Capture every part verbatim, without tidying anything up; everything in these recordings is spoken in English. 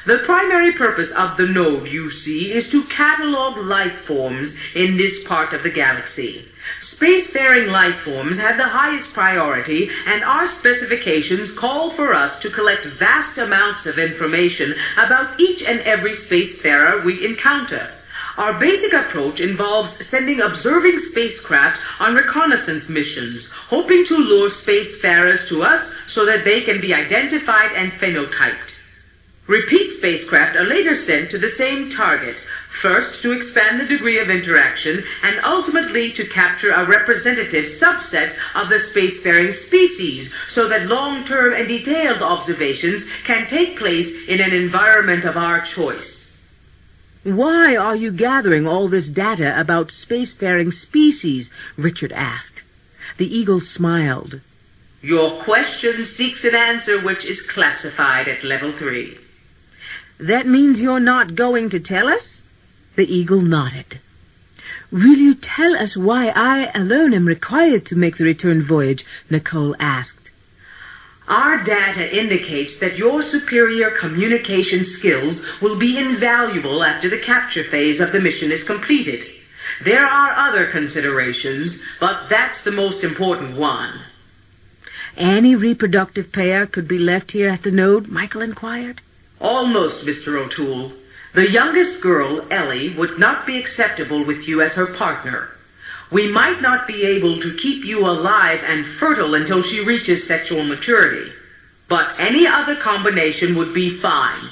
The primary purpose of the node, you see, is to catalog life forms in this part of the galaxy. Spacefaring life forms have the highest priority, and our specifications call for us to collect vast amounts of information about each and every spacefarer we encounter. Our basic approach involves sending observing spacecraft on reconnaissance missions, hoping to lure spacefarers to us so that they can be identified and phenotyped. Repeat spacecraft are later sent to the same target, first to expand the degree of interaction and ultimately to capture a representative subset of the spacefaring species so that long-term and detailed observations can take place in an environment of our choice. Why are you gathering all this data about spacefaring species? Richard asked. The eagle smiled. Your question seeks an answer which is classified at level three. That means you're not going to tell us? The eagle nodded. Will you tell us why I alone am required to make the return voyage? Nicole asked. Our data indicates that your superior communication skills will be invaluable after the capture phase of the mission is completed. There are other considerations, but that's the most important one. Any reproductive pair could be left here at the node? Michael inquired. Almost, Mister O'Toole. The youngest girl, Ellie, would not be acceptable with you as her partner. We might not be able to keep you alive and fertile until she reaches sexual maturity, but any other combination would be fine.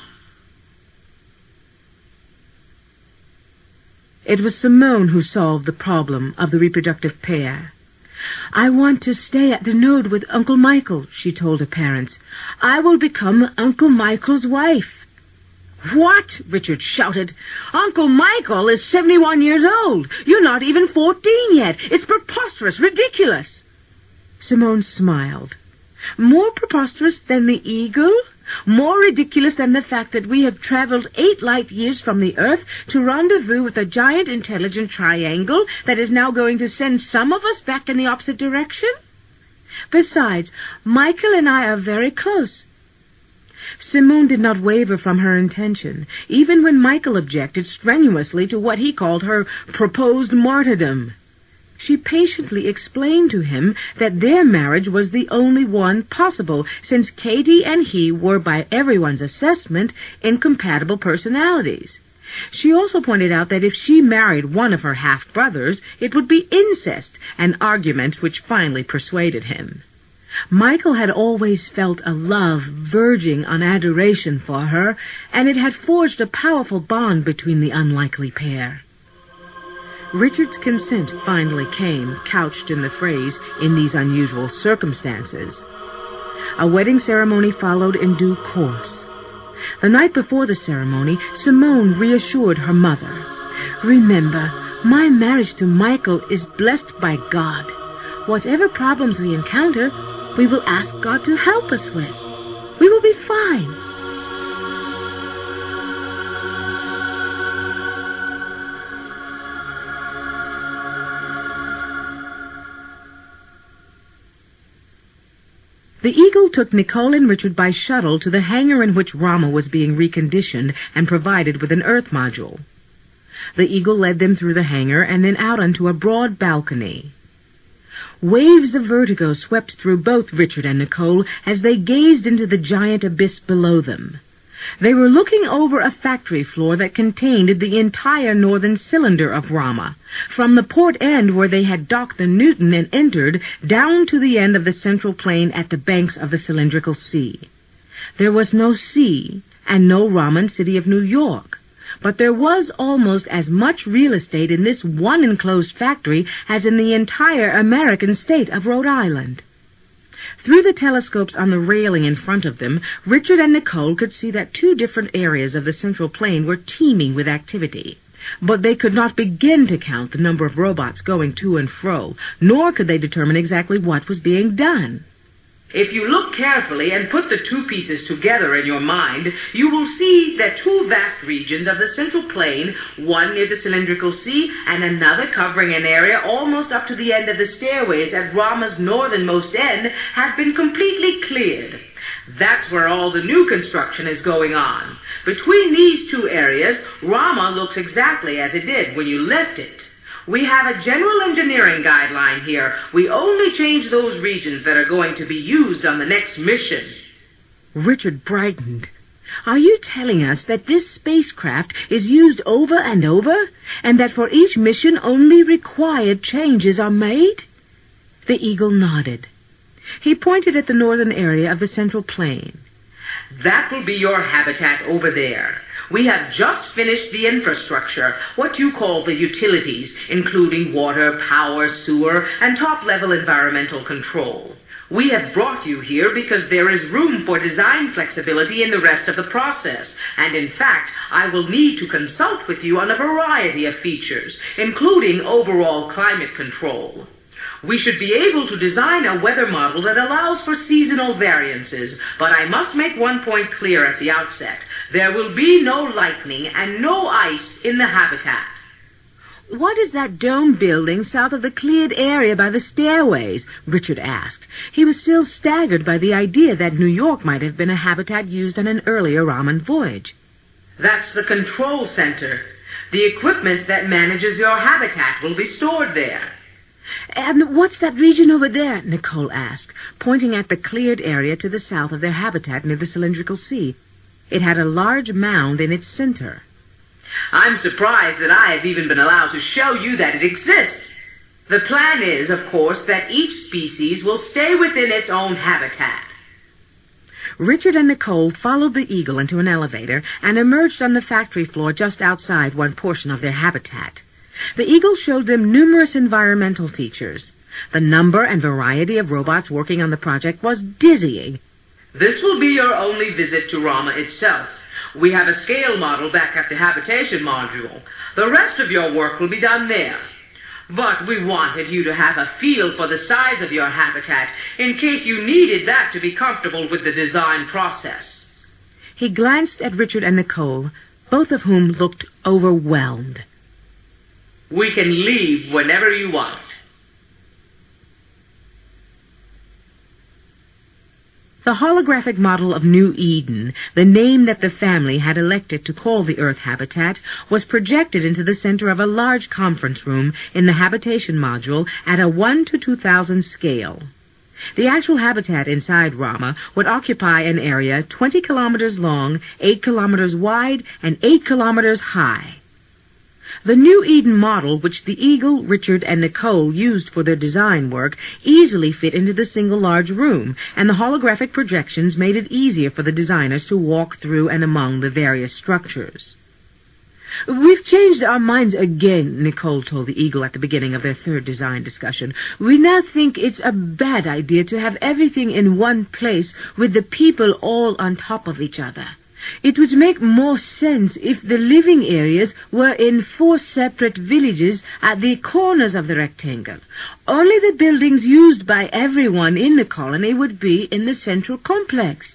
It was Simone who solved the problem of the reproductive pair. I want to stay at the node with Uncle Michael, she told her parents. I will become Uncle Michael's wife. What? Richard shouted. Uncle Michael is seventy-one years old. You're not even fourteen yet. It's preposterous, ridiculous. Simone smiled. More preposterous than the eagle? More ridiculous than the fact that we have traveled eight light years from the Earth to rendezvous with a giant intelligent triangle that is now going to send some of us back in the opposite direction? Besides, Michael and I are very close. Simone did not waver from her intention, even when Michael objected strenuously to what he called her proposed martyrdom. She patiently explained to him that their marriage was the only one possible, since Katie and he were, by everyone's assessment, incompatible personalities. She also pointed out that if she married one of her half-brothers, it would be incest, an argument which finally persuaded him. Michael had always felt a love verging on adoration for her, and it had forged a powerful bond between the unlikely pair. Richard's consent finally came, couched in the phrase, "in these unusual circumstances." A wedding ceremony followed in due course. The night before the ceremony, Simone reassured her mother. Remember, my marriage to Michael is blessed by God. Whatever problems we encounter, we will ask God to help us with. We will be fine. The Eagle took Nicole and Richard by shuttle to the hangar in which Rama was being reconditioned and provided with an Earth module. The Eagle led them through the hangar and then out onto a broad balcony. Waves of vertigo swept through both Richard and Nicole as they gazed into the giant abyss below them. They were looking over a factory floor that contained the entire northern cylinder of Rama, from the port end where they had docked the Newton and entered, down to the end of the central plain at the banks of the cylindrical sea. There was no sea and no Raman city of New York, but there was almost as much real estate in this one enclosed factory as in the entire American state of Rhode Island. Through the telescopes on the railing in front of them, Richard and Nicole could see that two different areas of the central plain were teeming with activity. But they could not begin to count the number of robots going to and fro, nor could they determine exactly what was being done. If you look carefully and put the two pieces together in your mind, you will see that two vast regions of the Central Plain, one near the cylindrical sea and another covering an area almost up to the end of the stairways at Rama's northernmost end, have been completely cleared. That's where all the new construction is going on. Between these two areas, Rama looks exactly as it did when you left it. We have a general engineering guideline here. We only change those regions that are going to be used on the next mission. Richard brightened. Are you telling us that this spacecraft is used over and over, and that for each mission only required changes are made? The Eagle nodded. He pointed at the northern area of the Central Plain. That will be your habitat over there. We have just finished the infrastructure, what you call the utilities, including water, power, sewer, and top-level environmental control. We have brought you here because there is room for design flexibility in the rest of the process, and in fact, I will need to consult with you on a variety of features, including overall climate control. We should be able to design a weather model that allows for seasonal variances, but I must make one point clear at the outset. There will be no lightning and no ice in the habitat. What is that dome building south of the cleared area by the stairways? Richard asked. He was still staggered by the idea that New York might have been a habitat used on an earlier Raman voyage. That's the control center. The equipment that manages your habitat will be stored there. And what's that region over there? Nicole asked, pointing at the cleared area to the south of their habitat near the cylindrical sea. It had a large mound in its center. I'm surprised that I have even been allowed to show you that it exists. The plan is, of course, that each species will stay within its own habitat. Richard and Nicole followed the Eagle into an elevator and emerged on the factory floor just outside one portion of their habitat. The Eagle showed them numerous environmental features. The number and variety of robots working on the project was dizzying. This will be your only visit to Rama itself. We have a scale model back at the habitation module. The rest of your work will be done there. But we wanted you to have a feel for the size of your habitat in case you needed that to be comfortable with the design process. He glanced at Richard and Nicole, both of whom looked overwhelmed. We can leave whenever you want. The holographic model of New Eden, the name that the family had elected to call the Earth habitat, was projected into the center of a large conference room in the habitation module at a one to two thousand scale. The actual habitat inside Rama would occupy an area twenty kilometers long, eight kilometers wide, and eight kilometers high. The New Eden model, which the Eagle, Richard, and Nicole used for their design work, easily fit into the single large room, and the holographic projections made it easier for the designers to walk through and among the various structures. "We've changed our minds again," Nicole told the Eagle at the beginning of their third design discussion. "We now think it's a bad idea to have everything in one place with the people all on top of each other. It would make more sense if the living areas were in four separate villages at the corners of the rectangle. Only the buildings used by everyone in the colony would be in the central complex.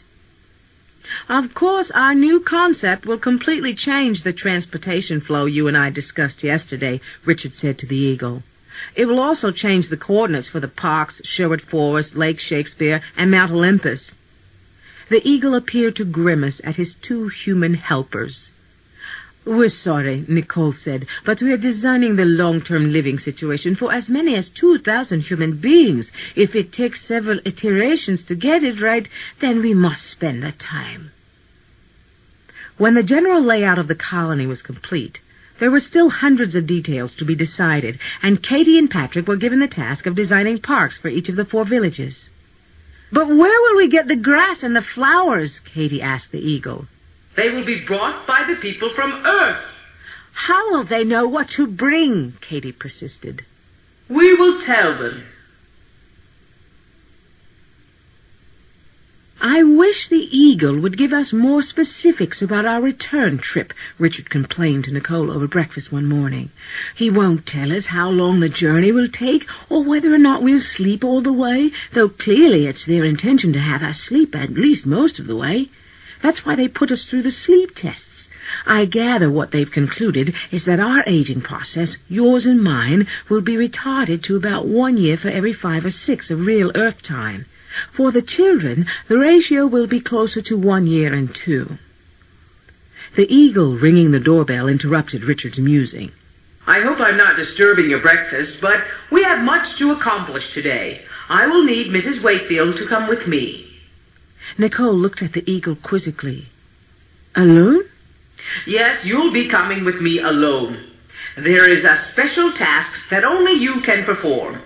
Of course, our new concept will completely change the transportation flow you and I discussed yesterday," Richard said to the Eagle. "It will also change the coordinates for the parks, Sherwood Forest, Lake Shakespeare, and Mount Olympus." The Eagle appeared to grimace at his two human helpers. "We're sorry," Nicole said, "but we're designing the long-term living situation for as many as two thousand human beings. If it takes several iterations to get it right, then we must spend the time." When the general layout of the colony was complete, there were still hundreds of details to be decided, and Katie and Patrick were given the task of designing parks for each of the four villages. "But where will we get the grass and the flowers?" Katie asked the Eagle. They will be brought by the people from Earth. "How will they know what to bring?" Katie persisted. We will tell them. I wish the Eagle would give us more specifics about our return trip, Richard complained to Nicole over breakfast one morning. He won't tell us how long the journey will take or whether or not we'll sleep all the way, though clearly it's their intention to have us sleep at least most of the way. That's why they put us through the sleep tests. I gather what they've concluded is that our aging process, yours and mine, will be retarded to about one year for every five or six of real Earth time. For the children, the ratio will be closer to one year and two. The Eagle ringing the doorbell interrupted Richard's musing. I hope I'm not disturbing your breakfast, but we have much to accomplish today. I will need Missus Wakefield to come with me. Nicole looked at the Eagle quizzically. Alone? Yes, you'll be coming with me alone. There is a special task that only you can perform.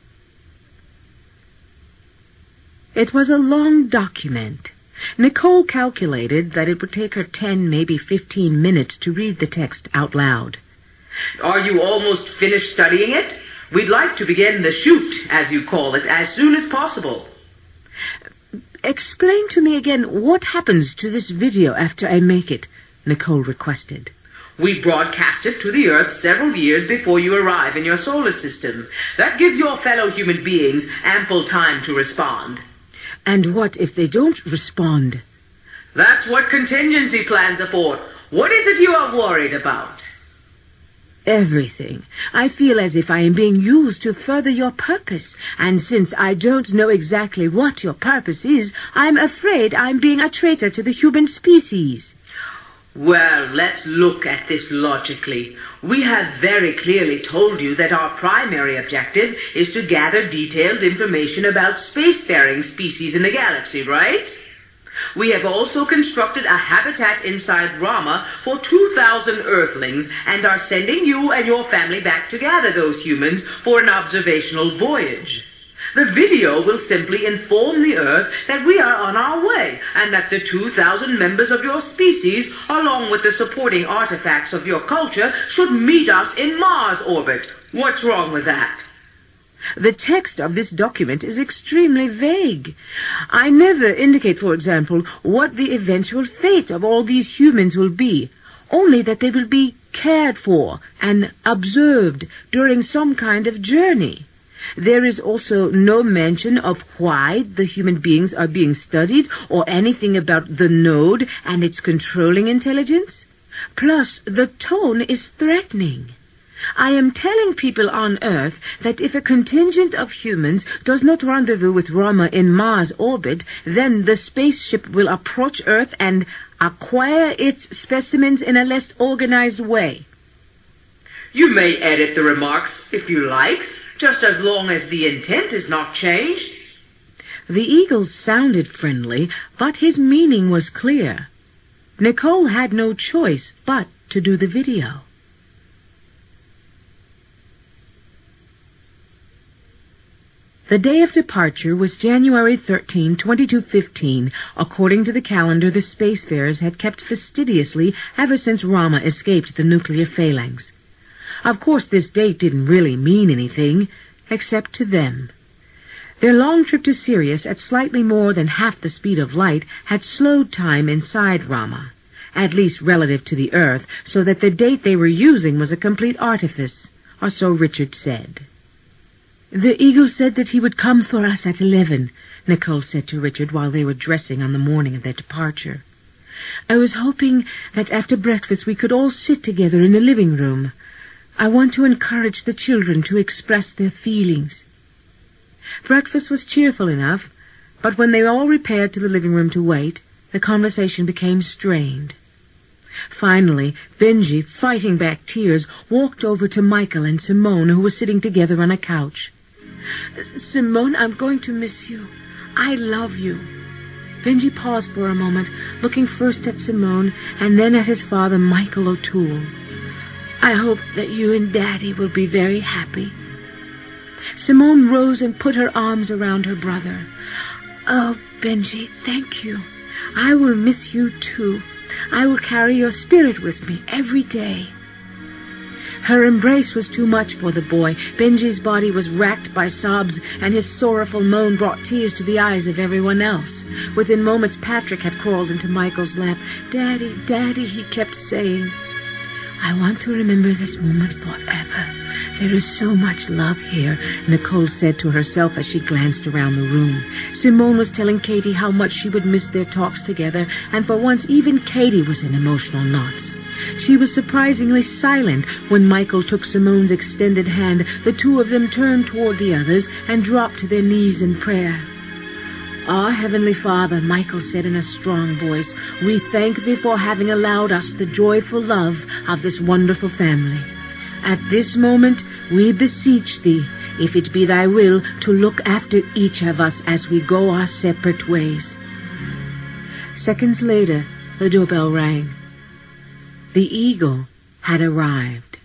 It was a long document. Nicole calculated that it would take her ten, maybe fifteen minutes to read the text out loud. Are you almost finished studying it? We'd like to begin the shoot, as you call it, as soon as possible. Explain to me again what happens to this video after I make it, Nicole requested. We broadcast it to the Earth several years before you arrive in your solar system. That gives your fellow human beings ample time to respond. And what if they don't respond? That's what contingency plans are for. What is it you are worried about? Everything. I feel as if I am being used to further your purpose, and since I don't know exactly what your purpose is, I'm afraid I'm being a traitor to the human species. Well, let's look at this logically. We have very clearly told you that our primary objective is to gather detailed information about spacefaring species in the galaxy, right? We have also constructed a habitat inside Rama for two thousand Earthlings and are sending you and your family back to gather those humans for an observational voyage. The video will simply inform the Earth that we are on our way and that the two thousand members of your species, along with the supporting artifacts of your culture, should meet us in Mars orbit. What's wrong with that? The text of this document is extremely vague. I never indicate, for example, what the eventual fate of all these humans will be, only that they will be cared for and observed during some kind of journey. There is also no mention of why the human beings are being studied or anything about the node and its controlling intelligence. Plus, the tone is threatening. I am telling people on Earth that if a contingent of humans does not rendezvous with Rama in Mars orbit, then the spaceship will approach Earth and acquire its specimens in a less organized way. You may edit the remarks if you like, just as long as the intent is not changed. The Eagle sounded friendly, but his meaning was clear. Nicole had no choice but to do the video. The day of departure was January thirteenth, twenty-two fifteen, according to the calendar the spacefarers had kept fastidiously ever since Rama escaped the nuclear phalanx. Of course, this date didn't really mean anything, except to them. Their long trip to Sirius at slightly more than half the speed of light had slowed time inside Rama, at least relative to the Earth, so that the date they were using was a complete artifice, or so Richard said. The Eagle said that he would come for us at eleven, Nicole said to Richard while they were dressing on the morning of their departure. I was hoping that after breakfast we could all sit together in the living room. I want to encourage the children to express their feelings. Breakfast was cheerful enough, but when they all repaired to the living room to wait, the conversation became strained. Finally, Benji, fighting back tears, walked over to Michael and Simone, who were sitting together on a couch. Simone, I'm going to miss you. I love you. Benji paused for a moment, looking first at Simone and then at his father, Michael O'Toole. I hope that you and Daddy will be very happy. Simone rose and put her arms around her brother. Oh, Benji, thank you. I will miss you, too. I will carry your spirit with me every day. Her embrace was too much for the boy. Benji's body was racked by sobs, and his sorrowful moan brought tears to the eyes of everyone else. Within moments, Patrick had crawled into Michael's lap. "Daddy, Daddy," he kept saying. "I want to remember this moment forever. There is so much love here," Nicole said to herself as she glanced around the room. Simone was telling Katie how much she would miss their talks together, and for once even Katie was in emotional knots. She was surprisingly silent when Michael took Simone's extended hand. The two of them turned toward the others and dropped to their knees in prayer. "Our Heavenly Father," Michael said in a strong voice, "we thank Thee for having allowed us the joyful love of this wonderful family. At this moment, we beseech Thee, if it be Thy will, to look after each of us as we go our separate ways." Seconds later, the doorbell rang. The Eagle had arrived.